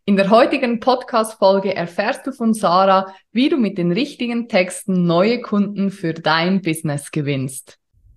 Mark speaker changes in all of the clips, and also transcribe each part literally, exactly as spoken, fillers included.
Speaker 1: In der heutigen Podcast-Folge erfährst du von Sarah, wie du mit den richtigen Texten neue Kunden für dein Business gewinnst.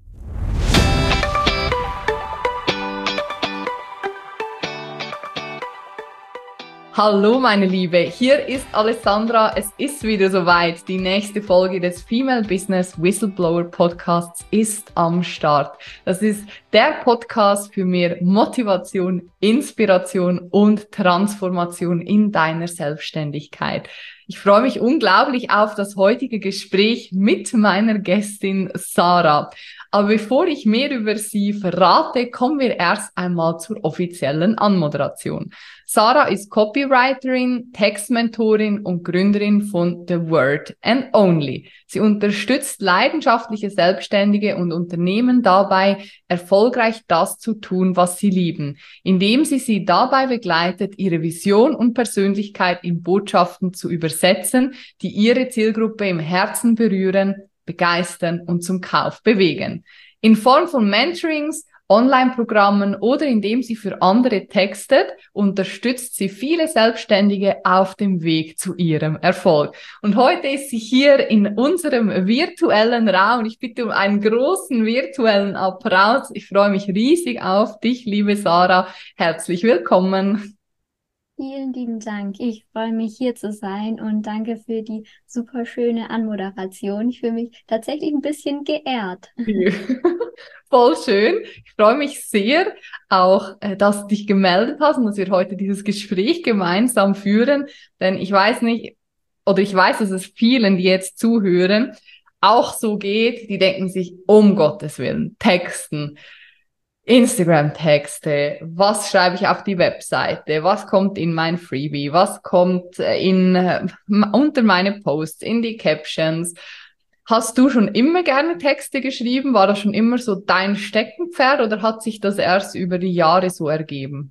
Speaker 1: Hallo meine Liebe, hier ist Alessandra. Es ist wieder soweit. Die nächste Folge des Female Business Whistleblower Podcasts ist am Start. Das ist der Podcast für mehr Motivation, Inspiration und Transformation in deiner Selbstständigkeit. Ich freue mich unglaublich auf das heutige Gespräch mit meiner Gästin Sarah. Aber bevor ich mehr über sie verrate, kommen wir erst einmal zur offiziellen Anmoderation. Sarah ist Copywriterin, Textmentorin und Gründerin von The Word and Only. Sie unterstützt leidenschaftliche Selbstständige und Unternehmen dabei, erfolgreich das zu tun, was sie lieben, indem sie sie dabei begleitet, ihre Vision und Persönlichkeit in Botschaften zu übersetzen, die ihre Zielgruppe im Herzen berühren, begeistern und zum Kauf bewegen. In Form von Mentorings, Online-Programmen oder indem sie für andere textet, unterstützt sie viele Selbstständige auf dem Weg zu ihrem Erfolg. Und heute ist sie hier in unserem virtuellen Raum. Ich bitte um einen großen virtuellen Applaus. Ich freue mich riesig auf dich, liebe Sarah. Herzlich willkommen.
Speaker 2: Vielen lieben Dank. Ich freue mich, hier zu sein und danke für die super schöne Anmoderation. Ich fühle mich tatsächlich ein bisschen geehrt.
Speaker 1: Voll schön. Ich freue mich sehr auch, äh, dass du dich gemeldet hast und dass wir heute dieses Gespräch gemeinsam führen. Denn ich weiß nicht, oder ich weiß, dass es vielen, die jetzt zuhören, auch so geht. Die denken sich, um Gottes Willen, Texten. Instagram-Texte, was schreibe ich auf die Webseite, was kommt in mein Freebie, was kommt in, äh, unter meine Posts, in die Captions. Hast du schon immer gerne Texte geschrieben? War das schon immer so dein Steckenpferd oder hat sich das erst über die Jahre so ergeben?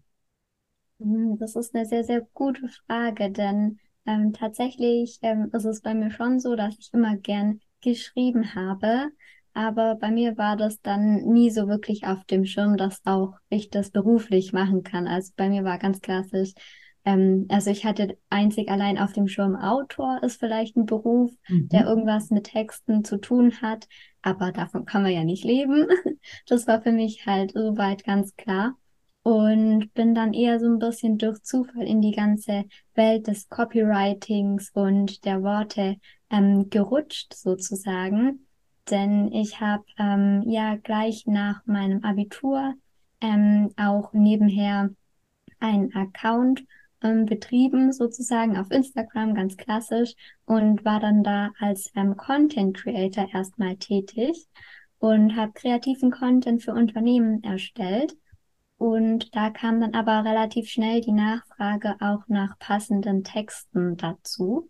Speaker 2: Das ist eine sehr, sehr gute Frage, denn ähm, tatsächlich ähm, ist es bei mir schon so, dass ich immer gern geschrieben habe. Aber bei mir war das dann nie so wirklich auf dem Schirm, dass auch ich das beruflich machen kann. Also bei mir war ganz klassisch, ähm, also ich hatte einzig allein auf dem Schirm, Autor ist vielleicht ein Beruf, der
Speaker 1: Mhm.
Speaker 2: irgendwas mit Texten zu tun hat. Aber davon kann man ja nicht leben. Das war für mich halt soweit ganz klar. Und bin dann eher so ein bisschen durch Zufall in die ganze Welt des Copywritings und der Worte ähm, gerutscht sozusagen. Denn ich habe ähm, ja gleich nach meinem Abitur ähm, auch nebenher einen Account ähm, betrieben, sozusagen auf Instagram, ganz klassisch, und war dann da als ähm, Content Creator erstmal tätig und habe kreativen Content für Unternehmen erstellt. Und da kam dann aber relativ schnell die Nachfrage auch nach passenden Texten dazu.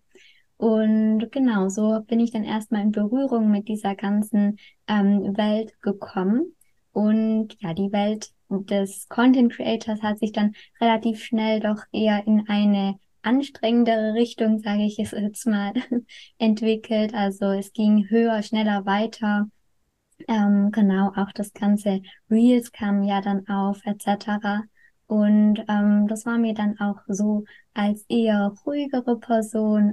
Speaker 2: Und genau, so bin ich dann erstmal in Berührung mit dieser ganzen ähm, Welt gekommen. Und ja, die Welt des Content Creators hat sich dann relativ schnell doch eher in eine anstrengendere Richtung, sage ich es jetzt mal, entwickelt. Also es ging höher, schneller weiter. Ähm, genau, auch das ganze Reels kam ja dann auf, et cetera. Und ähm, das war mir dann auch so als eher ruhigere Person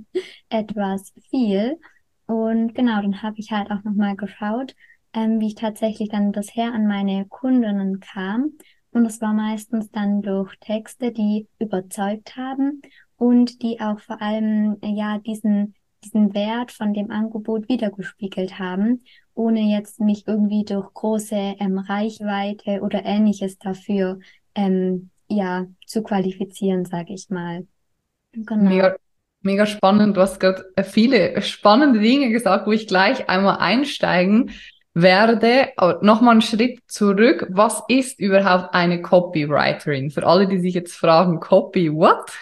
Speaker 2: etwas viel. Und genau, dann habe ich halt auch nochmal geschaut, ähm, wie ich tatsächlich dann bisher an meine Kundinnen kam. Und es war meistens dann durch Texte, die überzeugt haben und die auch vor allem, äh, ja, diesen, diesen Wert von dem Angebot wiedergespiegelt haben, ohne jetzt mich irgendwie durch große ähm, Reichweite oder Ähnliches dafür ähm, ja zu qualifizieren, sage ich mal. Genau.
Speaker 1: Mega, mega spannend. Du hast gerade viele spannende Dinge gesagt, wo ich gleich einmal einsteigen werde. Aber nochmal einen Schritt zurück. Was ist überhaupt eine Copywriterin? Für alle, die sich jetzt fragen, Copy, what?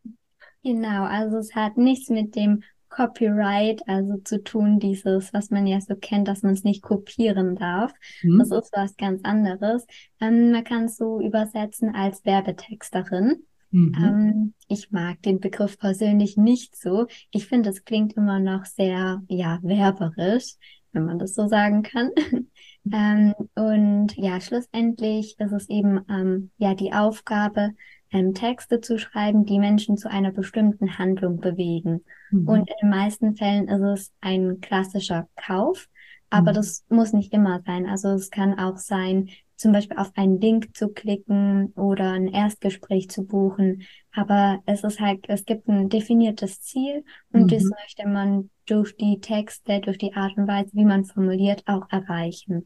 Speaker 2: Genau, also es hat nichts mit dem Copyright, also zu tun, dieses, was man ja so kennt, dass man es nicht kopieren darf. Das
Speaker 1: Hm?
Speaker 2: ist was ganz anderes. Ähm, man kann es so übersetzen als Werbetexterin.
Speaker 1: Mhm.
Speaker 2: Ähm, ich mag den Begriff persönlich nicht so. Ich finde, es klingt immer noch sehr, ja, werberisch, wenn man das so sagen kann. Ähm, und ja, schlussendlich ist es eben, ähm, ja, die Aufgabe, ähm, Texte zu schreiben, die Menschen zu einer bestimmten Handlung bewegen.
Speaker 1: Mhm.
Speaker 2: Und in den meisten Fällen ist es ein klassischer Kauf, aber
Speaker 1: Mhm.
Speaker 2: das muss nicht immer sein. Also es kann auch sein, zum Beispiel auf einen Link zu klicken oder ein Erstgespräch zu buchen. Aber es ist halt, es gibt ein definiertes Ziel und das
Speaker 1: Mhm.
Speaker 2: möchte man durch die Texte, durch die Art und Weise, wie man formuliert, auch erreichen.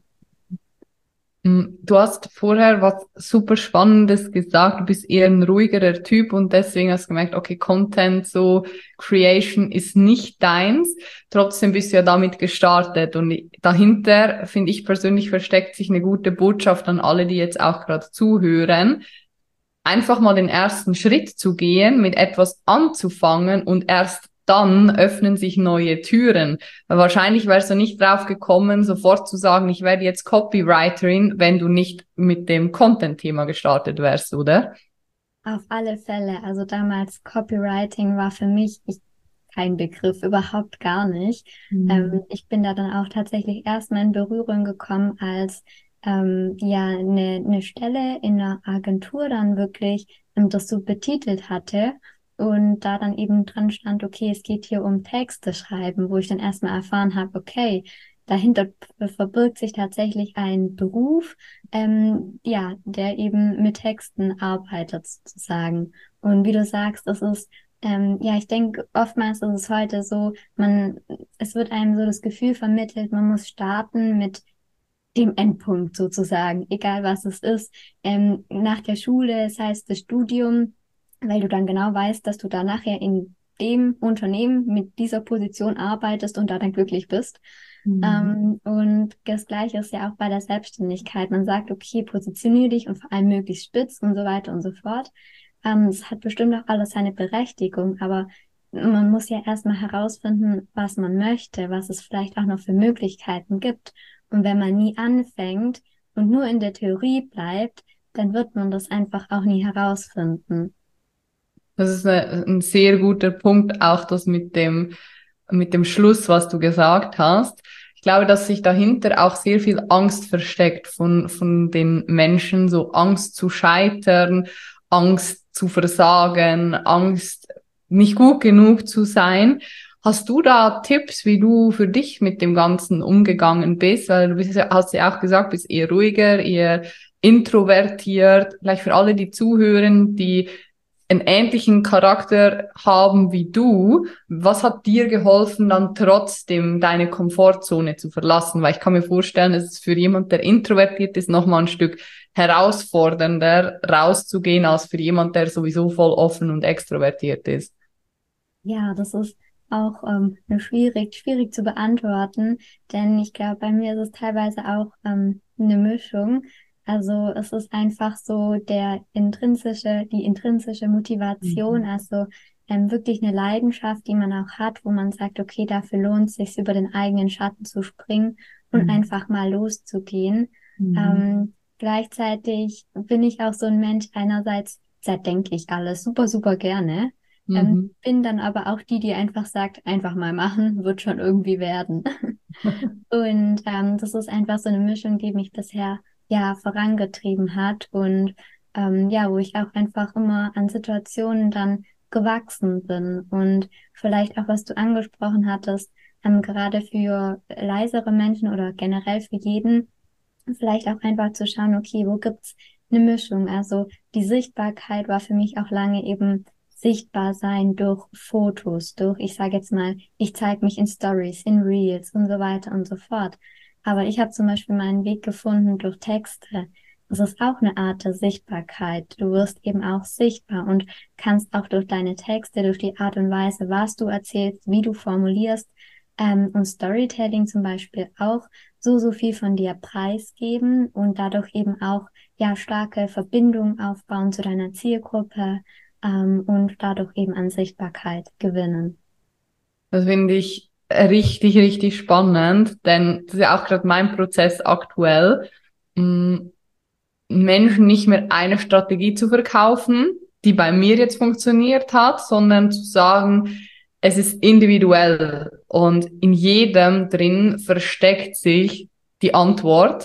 Speaker 1: Mm, Du hast vorher was super Spannendes gesagt. Du bist eher ein ruhigerer Typ und deswegen hast du gemerkt, okay, Content, so Creation ist nicht deins. Trotzdem bist du ja damit gestartet und dahinter, finde ich persönlich, versteckt sich eine gute Botschaft an alle, die jetzt auch gerade zuhören. Einfach mal den ersten Schritt zu gehen, mit etwas anzufangen und erst dann öffnen sich neue Türen. Weil wahrscheinlich wärst du nicht drauf gekommen, sofort zu sagen, ich werde jetzt Copywriterin, wenn du nicht mit dem Content-Thema gestartet wärst, oder?
Speaker 2: Auf alle Fälle. Also damals Copywriting war für mich ich, kein Begriff, überhaupt gar nicht. Ähm,
Speaker 1: Mhm.
Speaker 2: ich bin da dann auch tatsächlich erstmal in Berührung gekommen, als ähm, ja eine, eine Stelle in einer Agentur dann wirklich ähm, das so betitelt hatte und da dann eben dran stand, okay, es geht hier um Texte schreiben, wo ich dann erstmal erfahren habe, okay, dahinter verbirgt sich tatsächlich ein Beruf, ähm, ja, der eben mit Texten arbeitet sozusagen. Und wie du sagst, das ist, ähm, ja, ich denke, oftmals ist es heute so, man, es wird einem so das Gefühl vermittelt, man muss starten mit dem Endpunkt sozusagen, egal was es ist. Ähm, nach der Schule, das heißt das Studium, weil du dann genau weißt, dass du da nachher in dem Unternehmen mit dieser Position arbeitest und da dann glücklich bist.
Speaker 1: Mhm.
Speaker 2: Ähm, und das Gleiche ist ja auch bei der Selbstständigkeit. Man sagt, okay, positionier dich und vor allem möglichst spitz und so weiter und so fort. Ähm, es hat bestimmt auch alles seine Berechtigung, aber man muss ja erstmal herausfinden, was man möchte, was es vielleicht auch noch für Möglichkeiten gibt. Und wenn man nie anfängt und nur in der Theorie bleibt, dann wird man das einfach auch nie herausfinden.
Speaker 1: Das ist eine, ein sehr guter Punkt, auch das mit dem, mit dem Schluss, was du gesagt hast. Ich glaube, dass sich dahinter auch sehr viel Angst versteckt von, von den Menschen, so Angst zu scheitern, Angst zu versagen, Angst, nicht gut genug zu sein. Hast du da Tipps, wie du für dich mit dem Ganzen umgegangen bist? Weil du bist, ja- hast ja auch gesagt, bist eher ruhiger, eher introvertiert. Vielleicht für alle, die zuhören, die einen ähnlichen Charakter haben wie du. Was hat dir geholfen, dann trotzdem deine Komfortzone zu verlassen? Weil ich kann mir vorstellen, es ist für jemand, der introvertiert ist, nochmal ein Stück herausfordernder, rauszugehen, als für jemand, der sowieso voll offen und extrovertiert ist.
Speaker 2: Ja, das ist auch ähm, eine schwierig, schwierig zu beantworten, denn ich glaube, bei mir ist es teilweise auch ähm, eine Mischung. Also es ist einfach so der intrinsische, die intrinsische Motivation,
Speaker 1: Mhm.
Speaker 2: also ähm, wirklich eine Leidenschaft, die man auch hat, wo man sagt, okay, dafür lohnt es sich, über den eigenen Schatten zu springen und
Speaker 1: Mhm.
Speaker 2: einfach mal loszugehen.
Speaker 1: Mhm.
Speaker 2: Ähm, gleichzeitig bin ich auch so ein Mensch, einerseits zerdenke ich alles super, super gerne. Ähm,
Speaker 1: Mhm.
Speaker 2: bin dann aber auch die, die einfach sagt, einfach mal machen, wird schon irgendwie werden. Und ähm, das ist einfach so eine Mischung, die mich bisher ja vorangetrieben hat und ähm, ja, wo ich auch einfach immer an Situationen dann gewachsen bin und vielleicht auch, was du angesprochen hattest, ähm, gerade für leisere Menschen oder generell für jeden, vielleicht auch einfach zu schauen, okay, wo gibt's eine Mischung? Also die Sichtbarkeit war für mich auch lange eben sichtbar sein durch Fotos, durch, ich sage jetzt mal, ich zeige mich in Stories, in Reels und so weiter und so fort. Aber ich habe zum Beispiel meinen Weg gefunden durch Texte. Das ist auch eine Art der Sichtbarkeit. Du wirst eben auch sichtbar und kannst auch durch deine Texte, durch die Art und Weise, was du erzählst, wie du formulierst, ähm, und Storytelling zum Beispiel auch so, so viel von dir preisgeben und dadurch eben auch ja starke Verbindungen aufbauen zu deiner Zielgruppe ähm, und dadurch eben an Sichtbarkeit gewinnen.
Speaker 1: Das finde ich richtig, richtig spannend, denn das ist ja auch gerade mein Prozess aktuell. Mm, Menschen nicht mehr eine Strategie zu verkaufen, die bei mir jetzt funktioniert hat, sondern zu sagen, es ist individuell und in jedem drin versteckt sich die Antwort.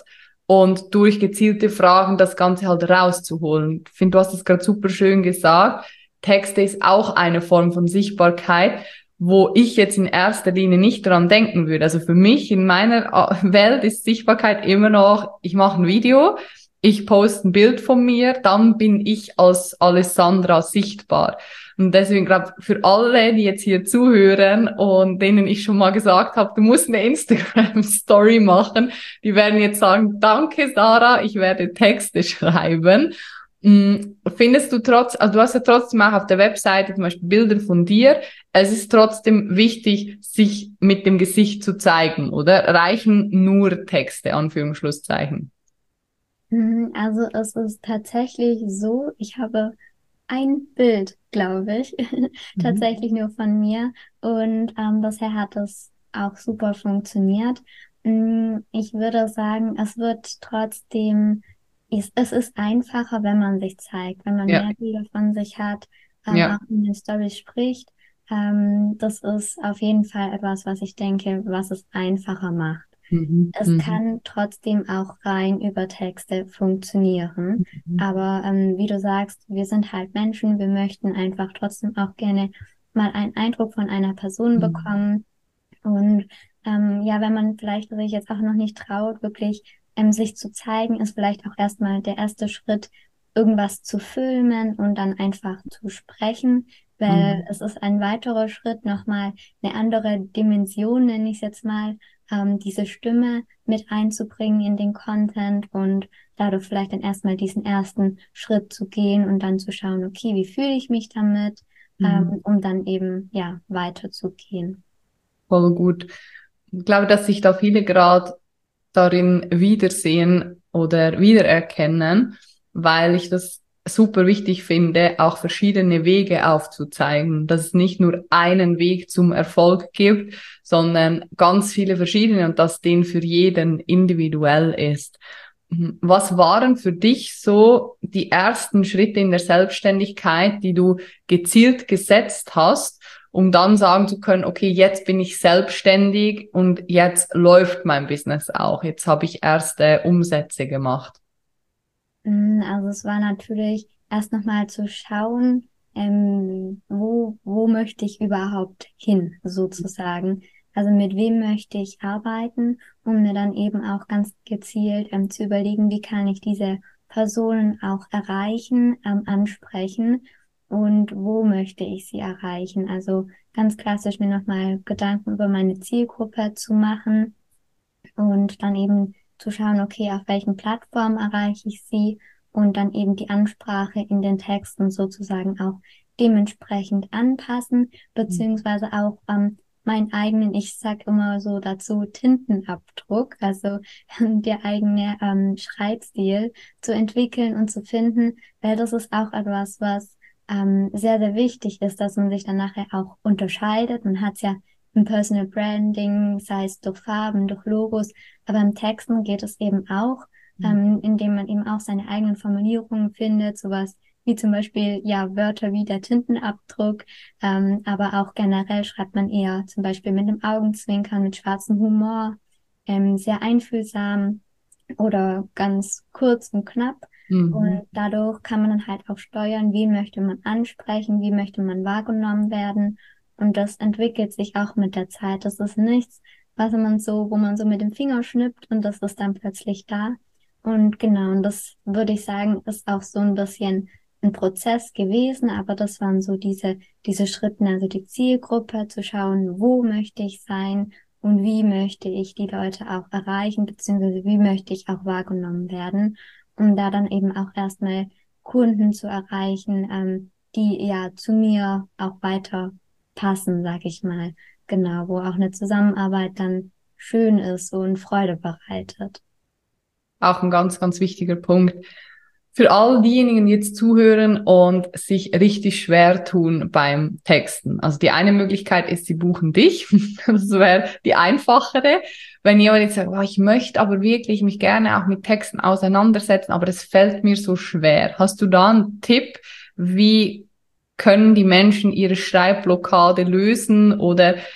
Speaker 1: und durch gezielte Fragen das Ganze halt rauszuholen. Ich finde, du hast es gerade super schön gesagt. Texte ist auch eine Form von Sichtbarkeit, wo ich jetzt in erster Linie nicht dran denken würde. Also für mich in meiner Welt ist Sichtbarkeit immer noch, ich mache ein Video, ich poste ein Bild von mir, dann bin ich als Alessandra sichtbar. Und deswegen glaube ich, für alle, die jetzt hier zuhören und denen ich schon mal gesagt habe, du musst eine Instagram-Story machen, die werden jetzt sagen, danke Sarah, ich werde Texte schreiben. Findest du trotz, also du hast ja trotzdem auch auf der Webseite zum Beispiel Bilder von dir. Es ist trotzdem wichtig, sich mit dem Gesicht zu zeigen, oder? Reichen nur Texte, Anführungsschlusszeichen?
Speaker 2: Also es ist tatsächlich so, ich habe ein Bild, glaube ich,
Speaker 1: Mhm.
Speaker 2: tatsächlich nur von mir und ähm, bisher hat es auch super funktioniert. Mm, Ich würde sagen, es wird trotzdem, es, es ist einfacher, wenn man sich zeigt, wenn man
Speaker 1: Ja,
Speaker 2: mehr Bilder von sich hat, ähm,
Speaker 1: ja.
Speaker 2: auch in den Storys spricht. Ähm, das ist auf jeden Fall etwas, was ich denke, was es einfacher macht.
Speaker 1: Mhm.
Speaker 2: Es
Speaker 1: Mhm.
Speaker 2: kann trotzdem auch rein über Texte funktionieren.
Speaker 1: Mhm.
Speaker 2: Aber ähm, wie du sagst, wir sind halt Menschen, wir möchten einfach trotzdem auch gerne mal einen Eindruck von einer Person
Speaker 1: Mhm.
Speaker 2: bekommen. Und ähm, ja, wenn man vielleicht sich jetzt auch noch nicht traut, wirklich ähm, sich zu zeigen, ist vielleicht auch erstmal der erste Schritt, irgendwas zu filmen und dann einfach zu sprechen, weil
Speaker 1: Mhm.
Speaker 2: es ist ein weiterer Schritt, nochmal eine andere Dimension, nenne ich es jetzt mal, ähm, diese Stimme mit einzubringen in den Content und dadurch vielleicht dann erstmal diesen ersten Schritt zu gehen und dann zu schauen, okay, wie fühle ich mich damit,
Speaker 1: Mhm.
Speaker 2: ähm, um dann eben, ja, weiterzugehen.
Speaker 1: Voll gut. Ich glaube, dass sich da viele gerade darin wiedersehen oder wiedererkennen, weil ich das super wichtig finde, auch verschiedene Wege aufzuzeigen, dass es nicht nur einen Weg zum Erfolg gibt, sondern ganz viele verschiedene und dass den für jeden individuell ist. Was waren für dich so die ersten Schritte in der Selbstständigkeit, die du gezielt gesetzt hast, um dann sagen zu können, okay, jetzt bin ich selbstständig und jetzt läuft mein Business auch. Jetzt habe ich erste Umsätze gemacht.
Speaker 2: Mm, Also es war natürlich erst nochmal zu schauen, ähm, wo, wo möchte ich überhaupt hin, sozusagen. Also mit wem möchte ich arbeiten, um mir dann eben auch ganz gezielt ähm, zu überlegen, wie kann ich diese Personen auch erreichen, ähm, ansprechen und wo möchte ich sie erreichen. Also ganz klassisch mir nochmal Gedanken über meine Zielgruppe zu machen und dann eben zu schauen, okay, auf welchen Plattformen erreiche ich sie und dann eben die Ansprache in den Texten sozusagen auch dementsprechend anpassen, beziehungsweise auch ähm, meinen eigenen, ich sag immer so dazu, Tintenabdruck, also der eigene ähm, Schreibstil zu entwickeln und zu finden, weil das ist auch etwas, was ähm, sehr, sehr wichtig ist, dass man sich dann nachher auch unterscheidet. Man hat ja im Personal Branding, sei es durch Farben, durch Logos, aber im Texten geht es eben auch, ähm, indem man eben auch seine eigenen Formulierungen findet, sowas wie zum Beispiel, ja, Wörter wie der Tintenabdruck, ähm, aber auch generell schreibt man eher zum Beispiel mit einem Augenzwinkern, mit schwarzem Humor, ähm, sehr einfühlsam oder ganz kurz und knapp. Und
Speaker 1: Mhm.
Speaker 2: dadurch kann man dann halt auch steuern, wen möchte man ansprechen, wie möchte man wahrgenommen werden. Und das entwickelt sich auch mit der Zeit. Das ist nichts, was man so, wo man so mit dem Finger schnippt und das ist dann plötzlich da. Und genau, und das würde ich sagen, ist auch so ein bisschen ein Prozess gewesen, aber das waren so diese, diese Schritte, also die Zielgruppe, zu schauen, wo möchte ich sein und wie möchte ich die Leute auch erreichen, beziehungsweise wie möchte ich auch wahrgenommen werden, um da dann eben auch erstmal Kunden zu erreichen, ähm, die ja zu mir auch weiter passen, sag ich mal. Genau, wo auch eine Zusammenarbeit dann schön ist und Freude bereitet.
Speaker 1: Auch ein ganz, ganz wichtiger Punkt. Für all diejenigen, die jetzt zuhören und sich richtig schwer tun beim Texten. Also die eine Möglichkeit ist, sie buchen dich. Das wäre die einfachere. Wenn jemand jetzt sagt, oh, ich möchte aber wirklich mich gerne auch mit Texten auseinandersetzen, aber es fällt mir so schwer. Hast du da einen Tipp, wie können die Menschen ihre Schreibblockade lösen oder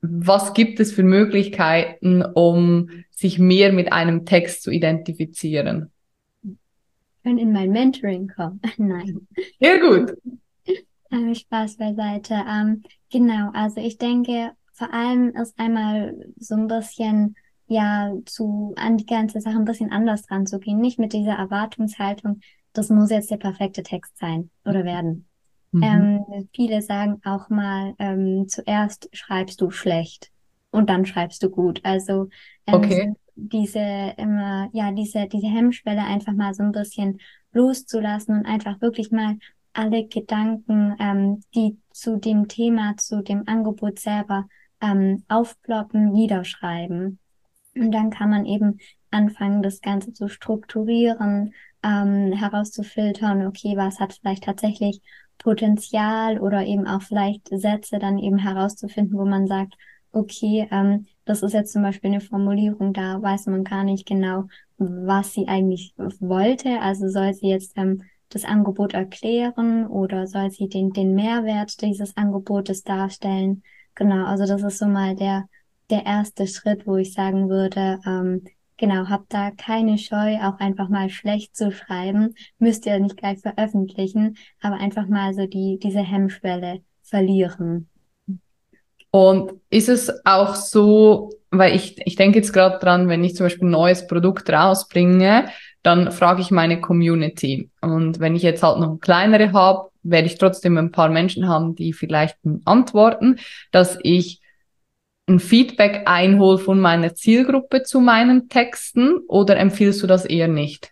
Speaker 1: was gibt es für Möglichkeiten, um sich mehr mit einem Text zu identifizieren?
Speaker 2: Können in mein Mentoring kommen. Nein.
Speaker 1: Sehr gut.
Speaker 2: Ähm, Spaß beiseite. Ähm, genau, also ich denke, vor allem ist einmal so ein bisschen, ja, zu, an die ganze Sache ein bisschen anders ranzugehen. Nicht mit dieser Erwartungshaltung, das muss jetzt der perfekte Text sein oder werden.
Speaker 1: Mhm.
Speaker 2: Ähm, viele sagen auch mal, ähm, zuerst schreibst du schlecht und dann schreibst du gut. Also ähm,
Speaker 1: Okay.
Speaker 2: so diese immer, ja, diese, diese Hemmschwelle einfach mal so ein bisschen loszulassen und einfach wirklich mal alle Gedanken, ähm, die zu dem Thema, zu dem Angebot selber ähm, aufploppen, niederschreiben. Und dann kann man eben anfangen, das Ganze zu strukturieren, ähm, herauszufiltern, okay, was hat vielleicht tatsächlich Potenzial oder eben auch vielleicht Sätze dann eben herauszufinden, wo man sagt, okay, ähm, das ist jetzt zum Beispiel eine Formulierung, da weiß man gar nicht genau, was sie eigentlich wollte. Also soll sie jetzt ähm, das Angebot erklären oder soll sie den, den Mehrwert dieses Angebotes darstellen? Genau, also das ist so mal der der erste Schritt, wo ich sagen würde, ähm, genau, habt da keine Scheu, auch einfach mal schlecht zu schreiben. Müsst ihr nicht gleich veröffentlichen, aber einfach mal so die, diese Hemmschwelle verlieren.
Speaker 1: Und ist es auch so, weil ich, ich denke jetzt gerade dran, wenn ich zum Beispiel ein neues Produkt rausbringe, dann frage ich meine Community. Und wenn ich jetzt halt noch eine kleinere habe, werde ich trotzdem ein paar Menschen haben, die vielleicht antworten, dass ich ein Feedback einhole von meiner Zielgruppe zu meinen Texten, oder empfiehlst du das eher nicht?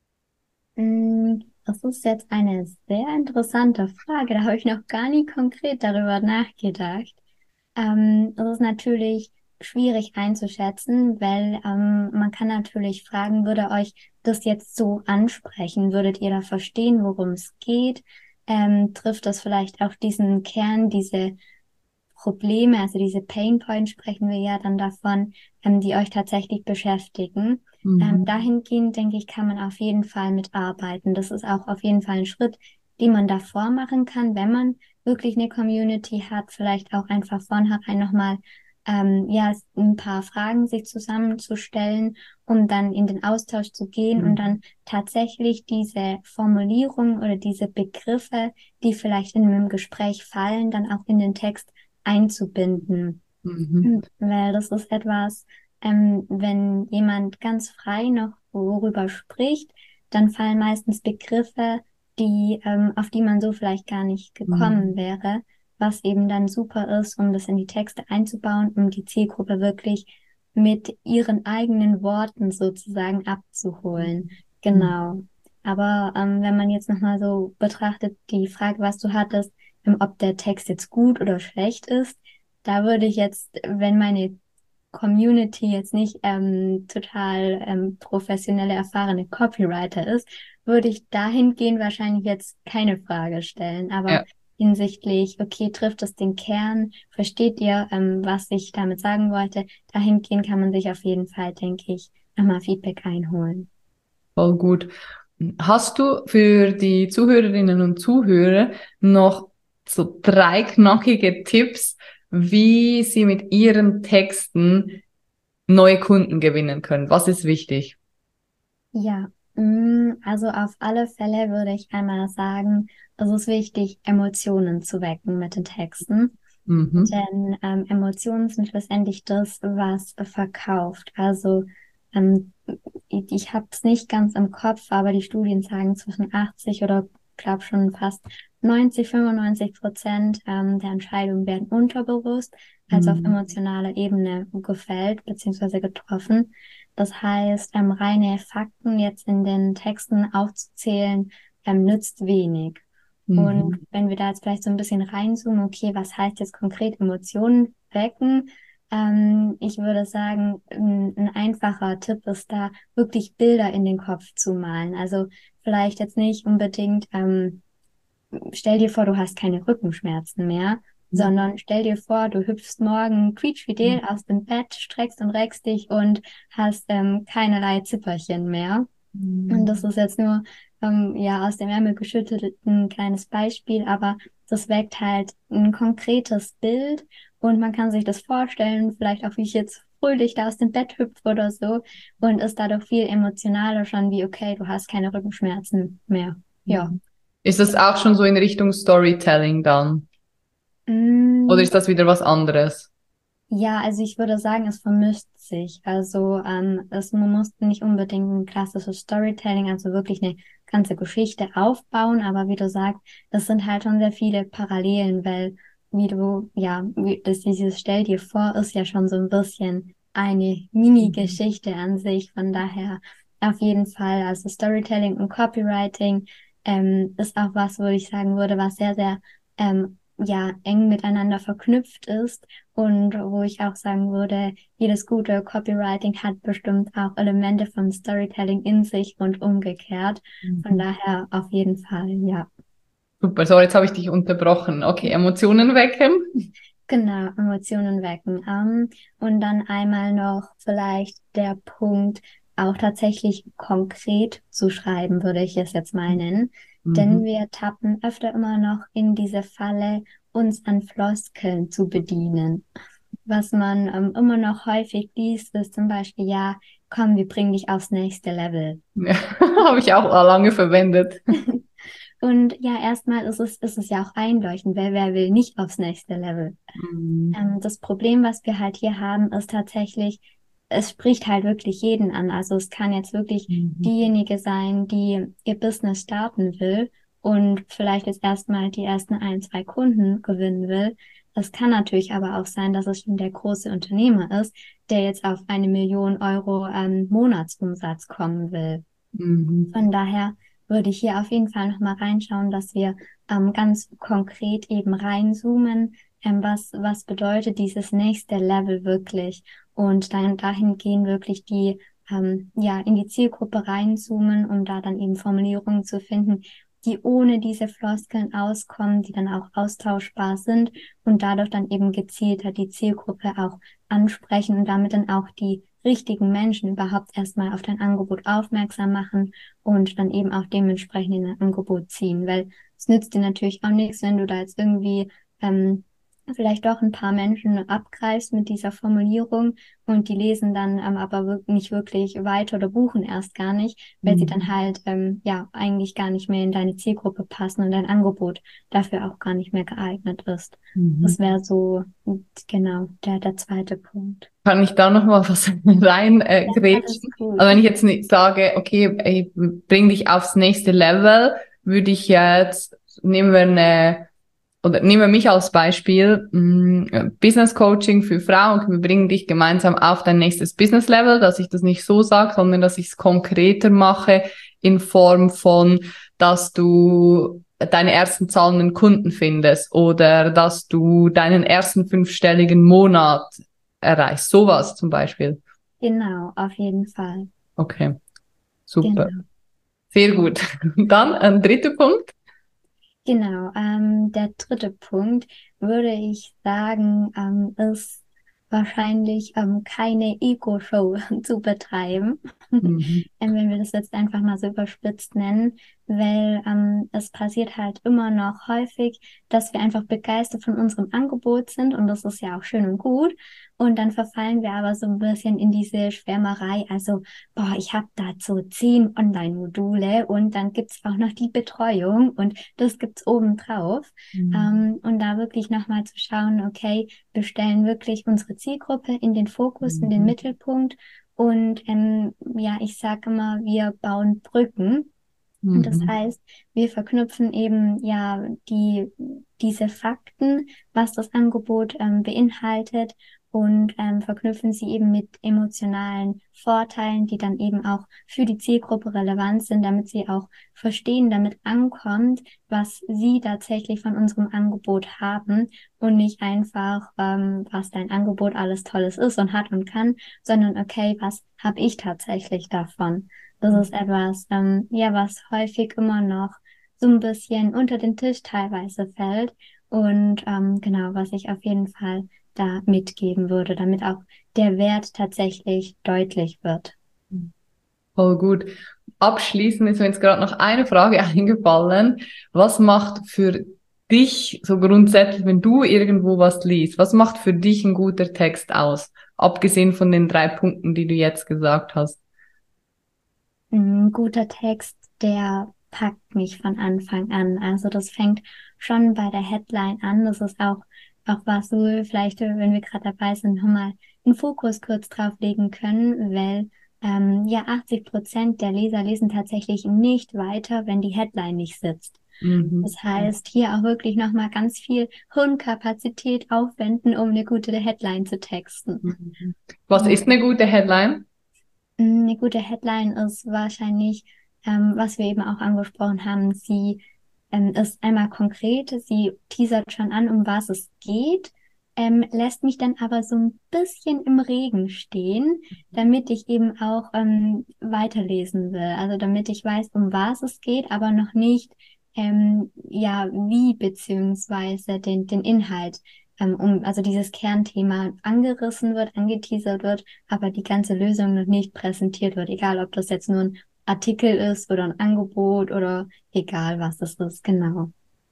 Speaker 2: Mm, Das ist jetzt eine sehr interessante Frage. Da habe ich noch gar nie konkret darüber nachgedacht. Ähm, das ist natürlich schwierig einzuschätzen, weil ähm, man kann natürlich fragen, würde euch das jetzt so ansprechen? Würdet ihr da verstehen, worum es geht? Ähm, trifft das vielleicht auch diesen Kern, diese Probleme, also diese Pain Points sprechen wir ja dann davon, ähm, die euch tatsächlich beschäftigen. Ähm,
Speaker 1: Mhm.
Speaker 2: dahingehend, denke ich, kann man auf jeden Fall mitarbeiten. Das ist auch auf jeden Fall ein Schritt, den man davor machen kann, wenn man wirklich eine Community hat, vielleicht auch einfach vornherein nochmal ähm, ja, ein paar Fragen sich zusammenzustellen, um dann in den Austausch zu gehen und
Speaker 1: Mhm.
Speaker 2: dann tatsächlich diese Formulierung oder diese Begriffe, die vielleicht in einem Gespräch fallen, dann auch in den Text einzubinden.
Speaker 1: Mhm.
Speaker 2: Mhm. Weil das ist etwas, ähm, wenn jemand ganz frei noch worüber spricht, dann fallen meistens Begriffe, die, ähm, auf die man so vielleicht gar nicht gekommen
Speaker 1: Mhm.
Speaker 2: wäre, was eben dann super ist, um das in die Texte einzubauen, um die Zielgruppe wirklich mit ihren eigenen Worten sozusagen abzuholen.
Speaker 1: Mhm.
Speaker 2: Genau. Aber ähm, wenn man jetzt nochmal so betrachtet, die Frage, was du hattest, ähm, ob der Text jetzt gut oder schlecht ist, da würde ich jetzt, wenn meine Community jetzt nicht ähm, total ähm, professionelle, erfahrene Copywriter ist, würde ich dahingehend wahrscheinlich jetzt keine Frage stellen. Aber
Speaker 1: Ja,
Speaker 2: hinsichtlich, okay, trifft es den Kern? Versteht ihr, ähm, was ich damit sagen wollte? Dahingehend kann man sich auf jeden Fall, denke ich, nochmal Feedback einholen.
Speaker 1: voll gut. Hast du für die Zuhörerinnen und Zuhörer noch so drei knackige Tipps, wie sie mit ihren Texten neue Kunden gewinnen können? Was ist wichtig?
Speaker 2: Ja, mm, also auf alle Fälle würde ich einmal sagen, es ist wichtig, Emotionen zu wecken mit den Texten.
Speaker 1: Mhm.
Speaker 2: Denn ähm, Emotionen sind schlussendlich das, was verkauft. Also ähm, ich, ich habe es nicht ganz im Kopf, aber die Studien sagen zwischen achtzig oder glaube schon fast neunzig, fünfundneunzig Prozent ähm, der Entscheidungen werden unterbewusst als auf
Speaker 1: Mhm.
Speaker 2: emotionaler Ebene gefällt bzw. getroffen. Das heißt, ähm, reine Fakten jetzt in den Texten aufzuzählen, ähm, nützt wenig. Und
Speaker 1: Mhm.
Speaker 2: wenn wir da jetzt vielleicht so ein bisschen reinzoomen, okay, was heißt jetzt konkret Emotionen wecken? Ähm, ich würde sagen, ein, ein einfacher Tipp ist da, wirklich Bilder in den Kopf zu malen. Also vielleicht jetzt nicht unbedingt, ähm, stell dir vor, du hast keine Rückenschmerzen mehr, sondern stell dir vor, du hüpfst morgen quietschfidel aus dem Bett, streckst und reckst dich und hast ähm, keinerlei Zipperchen mehr. Und das
Speaker 1: Mhm.
Speaker 2: ist jetzt nur ähm, ja aus dem Ärmel geschüttelt ein kleines Beispiel, aber das weckt halt ein konkretes Bild und man kann sich das vorstellen, vielleicht auch wie ich jetzt fröhlich da aus dem Bett hüpfe oder so und ist dadurch viel emotionaler schon wie, okay, du hast keine Rückenschmerzen mehr. Ja.
Speaker 1: Ist das auch schon so in Richtung Storytelling dann? Oder
Speaker 2: Mm,
Speaker 1: ist das wieder was anderes?
Speaker 2: Ja, also ich würde sagen, es vermischt sich. Also ähm, es, man muss nicht unbedingt ein klassisches Storytelling, also wirklich eine ganze Geschichte aufbauen, aber wie du sagst, das sind halt schon sehr viele Parallelen, weil wie du, ja, wie, das dieses Stell dir vor, ist ja schon so ein bisschen eine
Speaker 1: Mhm.
Speaker 2: Mini-Geschichte an sich. Von daher auf jeden Fall, also Storytelling und Copywriting ähm, ist auch was, wo ich sagen würde, was sehr, sehr ähm, ja, eng miteinander verknüpft ist. Und wo ich auch sagen würde, jedes gute Copywriting hat bestimmt auch Elemente von Storytelling in sich und umgekehrt. Von
Speaker 1: Mhm.
Speaker 2: daher auf jeden Fall, ja.
Speaker 1: Super, so jetzt habe ich dich unterbrochen. Okay, Emotionen wecken.
Speaker 2: Genau, Emotionen wecken. Ähm, und dann einmal noch vielleicht der Punkt, auch tatsächlich konkret zu schreiben, würde ich es jetzt mal nennen. Denn
Speaker 1: Mhm.
Speaker 2: wir tappen öfter immer noch in diese Falle, uns an Floskeln zu bedienen. Was man ähm, immer noch häufig liest, ist zum Beispiel, ja, komm, wir bringen dich aufs nächste Level.
Speaker 1: Ja, habe ich auch lange verwendet.
Speaker 2: Und ja, erstmal ist es, ist es ja auch einleuchtend, wer, wer will nicht aufs nächste Level.
Speaker 1: Mhm.
Speaker 2: Ähm, das Problem, was wir halt hier haben, ist tatsächlich, es spricht halt wirklich jeden an. Also es kann jetzt wirklich
Speaker 1: Mhm.
Speaker 2: diejenige sein, die ihr Business starten will und vielleicht jetzt erstmal die ersten ein, zwei Kunden gewinnen will. Es kann natürlich aber auch sein, dass es schon der große Unternehmer ist, der jetzt auf eine Million Euro ähm, Monatsumsatz kommen will.
Speaker 1: Mhm.
Speaker 2: Von daher würde ich hier auf jeden Fall nochmal reinschauen, dass wir ähm, ganz konkret eben reinzoomen, ähm, was, was bedeutet dieses nächste Level wirklich und dann dahingehend wirklich die, ähm, ja, in die Zielgruppe reinzoomen, um da dann eben Formulierungen zu finden, die ohne diese Floskeln auskommen, die dann auch austauschbar sind und dadurch dann eben gezielter die Zielgruppe auch ansprechen und damit dann auch die richtigen Menschen überhaupt erstmal auf dein Angebot aufmerksam machen und dann eben auch dementsprechend in ein Angebot ziehen, weil es nützt dir natürlich auch nichts, wenn du da jetzt irgendwie ähm, vielleicht doch ein paar Menschen abgreifst mit dieser Formulierung und die lesen dann ähm, aber wir nicht wirklich weiter oder buchen erst gar nicht, weil sie dann
Speaker 1: Mhm.
Speaker 2: halt ähm, ja eigentlich gar nicht mehr in deine Zielgruppe passen und dein Angebot dafür auch gar nicht mehr geeignet ist.
Speaker 1: Mhm.
Speaker 2: Das wäre so genau der, der zweite Punkt.
Speaker 1: Kann ich da noch mal was rein äh,
Speaker 2: Alles
Speaker 1: grätschen?
Speaker 2: gut.
Speaker 1: Also wenn ich jetzt nicht sage, okay, ich bring dich aufs nächste Level, würde ich jetzt, nehmen wir eine, oder nehmen wir mich als Beispiel, mh, Business Coaching für Frauen, wir bringen dich gemeinsam auf dein nächstes Business Level, dass ich das nicht so sage, sondern dass ich es konkreter mache in Form von, dass du deine ersten zahlenden Kunden findest oder dass du deinen ersten fünfstelligen Monat erreichst. Sowas zum Beispiel.
Speaker 2: Genau, auf jeden Fall.
Speaker 1: Okay, super.
Speaker 2: Genau.
Speaker 1: Sehr gut. Dann ein dritter Punkt.
Speaker 2: Genau, ähm, der dritte Punkt würde ich sagen, ähm, ist wahrscheinlich ähm, keine Ego-Show zu betreiben,
Speaker 1: Mhm.
Speaker 2: ähm, wenn wir das jetzt einfach mal so überspitzt nennen, weil ähm, es passiert halt immer noch häufig, dass wir einfach begeistert von unserem Angebot sind und das ist ja auch schön und gut und dann verfallen wir aber so ein bisschen in diese Schwärmerei, also boah, ich habe dazu zehn Online-Module und dann gibt's auch noch die Betreuung und das gibt's obendrauf.
Speaker 1: Mhm.
Speaker 2: Ähm, und da wirklich nochmal zu schauen, okay, wir stellen wirklich unsere Zielgruppe in den Fokus, in den
Speaker 1: Mhm.
Speaker 2: Mittelpunkt. Und ähm, ja, ich sage immer, wir bauen Brücken. Und das
Speaker 1: Mhm.
Speaker 2: heißt, wir verknüpfen eben ja die, diese Fakten, was das Angebot ähm, beinhaltet und ähm, verknüpfen sie eben mit emotionalen Vorteilen, die dann eben auch für die Zielgruppe relevant sind, damit sie auch verstehen, damit ankommt, was sie tatsächlich von unserem Angebot haben und nicht einfach, ähm, was dein Angebot alles Tolles ist und hat und kann, sondern okay, was habe ich tatsächlich davon? Das ist etwas, ähm, ja, was häufig immer noch so ein bisschen unter den Tisch teilweise fällt. Und ähm, genau, was ich auf jeden Fall da mitgeben würde, damit auch der Wert tatsächlich deutlich wird.
Speaker 1: Voll gut. Abschließend ist mir jetzt gerade noch eine Frage eingefallen. Was macht für dich so grundsätzlich, wenn du irgendwo was liest, was macht für dich ein guter Text aus? Abgesehen von den drei Punkten, die du jetzt gesagt hast.
Speaker 2: Ein guter Text, der packt mich von Anfang an. Also das fängt schon bei der Headline an. Das ist auch, auch was, wo wir vielleicht, wenn wir gerade dabei sind, nochmal einen Fokus kurz drauf legen können, weil ähm, ja achtzig Prozent der Leser lesen tatsächlich nicht weiter, wenn die Headline nicht sitzt.
Speaker 1: Mhm.
Speaker 2: Das heißt, hier auch wirklich nochmal ganz viel Hirnkapazität aufwenden, um eine gute Headline zu texten.
Speaker 1: Was ist eine gute Headline?
Speaker 2: Eine gute Headline ist wahrscheinlich, ähm, was wir eben auch angesprochen haben, sie ähm, ist einmal konkret, sie teasert schon an, um was es geht, ähm, lässt mich dann aber so ein bisschen im Regen stehen, damit ich eben auch ähm, weiterlesen will. Also damit ich weiß, um was es geht, aber noch nicht, ähm, ja, wie beziehungsweise den, den Inhalt, ähm, um, also dieses Kernthema angerissen wird, angeteasert wird, aber die ganze Lösung noch nicht präsentiert wird, egal ob das jetzt nur ein Artikel ist oder ein Angebot oder egal was es ist, genau.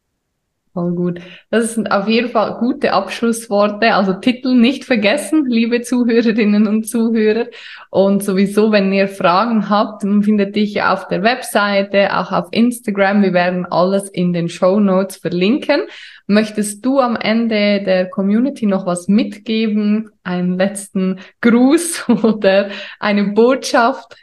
Speaker 1: Voll gut. Das sind auf jeden Fall gute Abschlussworte. Also Titel nicht vergessen, liebe Zuhörerinnen und Zuhörer. Und sowieso, wenn ihr Fragen habt, man findet dich auf der Webseite, auch auf Instagram. Wir werden alles in den Shownotes verlinken. Möchtest du am Ende der Community noch was mitgeben? Einen letzten Gruß oder eine Botschaft?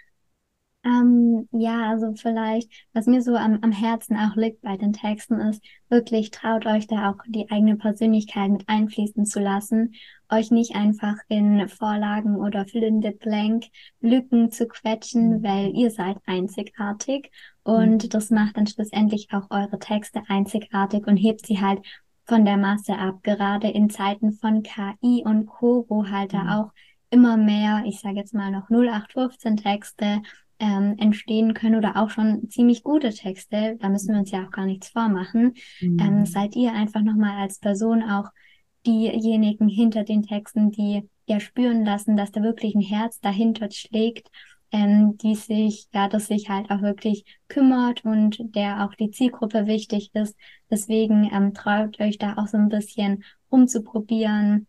Speaker 2: Ähm, ja, also vielleicht, was mir so am, am Herzen auch liegt bei den Texten ist, wirklich traut euch da auch die eigene Persönlichkeit mit einfließen zu lassen, euch nicht einfach in Vorlagen oder fill in the blank Lücken zu quetschen, weil ihr seid einzigartig und das macht dann schlussendlich auch eure Texte einzigartig und hebt sie halt von der Masse ab, gerade in Zeiten von K I und Co., wo halt da auch immer mehr, ich sage jetzt mal noch null acht fünfzehn Texte ähm, entstehen können oder auch schon ziemlich gute Texte, da müssen wir uns ja auch gar nichts vormachen,
Speaker 1: Mhm.
Speaker 2: ähm, seid ihr einfach nochmal als Person auch diejenigen hinter den Texten, die ja spüren lassen, dass da wirklich ein Herz dahinter schlägt, ähm, die sich, ja, das sich halt auch wirklich kümmert und der auch die Zielgruppe wichtig ist. Deswegen ähm, traut euch da auch so ein bisschen rumzuprobieren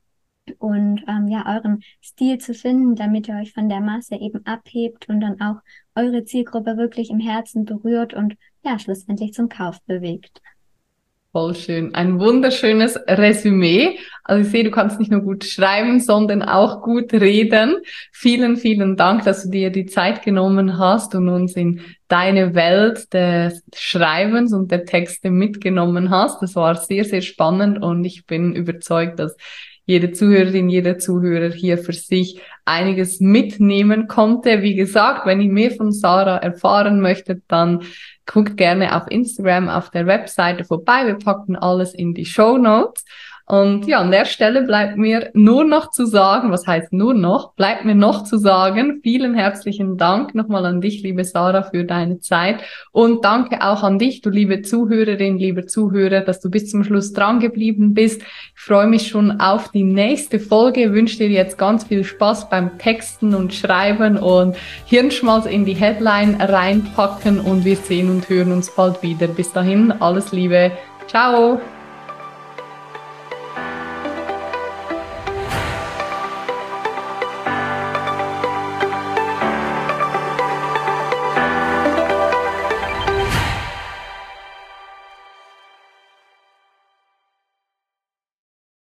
Speaker 2: und ähm, ja, euren Stil zu finden, damit ihr euch von der Masse eben abhebt und dann auch eure Zielgruppe wirklich im Herzen berührt und ja, schlussendlich zum Kauf bewegt.
Speaker 1: Voll schön. Ein wunderschönes Resümee. Also ich sehe, du kannst nicht nur gut schreiben, sondern auch gut reden. Vielen, vielen Dank, dass du dir die Zeit genommen hast und uns in deine Welt des Schreibens und der Texte mitgenommen hast. Das war sehr, sehr spannend und ich bin überzeugt, dass jede Zuhörerin, jeder Zuhörer hier für sich einiges mitnehmen konnte. Wie gesagt, wenn ihr mehr von Sarah erfahren möchtet, dann guckt gerne auf Instagram, auf der Webseite vorbei. Wir packen alles in die Shownotes. Und ja, an der Stelle bleibt mir nur noch zu sagen, was heißt nur noch, bleibt mir noch zu sagen, vielen herzlichen Dank nochmal an dich, liebe Sarah, für deine Zeit und danke auch an dich, du liebe Zuhörerin, lieber Zuhörer, dass du bis zum Schluss dran geblieben bist. Ich freue mich schon auf die nächste Folge, wünsche dir jetzt ganz viel Spaß beim Texten und Schreiben und Hirnschmalz in die Headline reinpacken und wir sehen und hören uns bald wieder. Bis dahin, alles Liebe, ciao!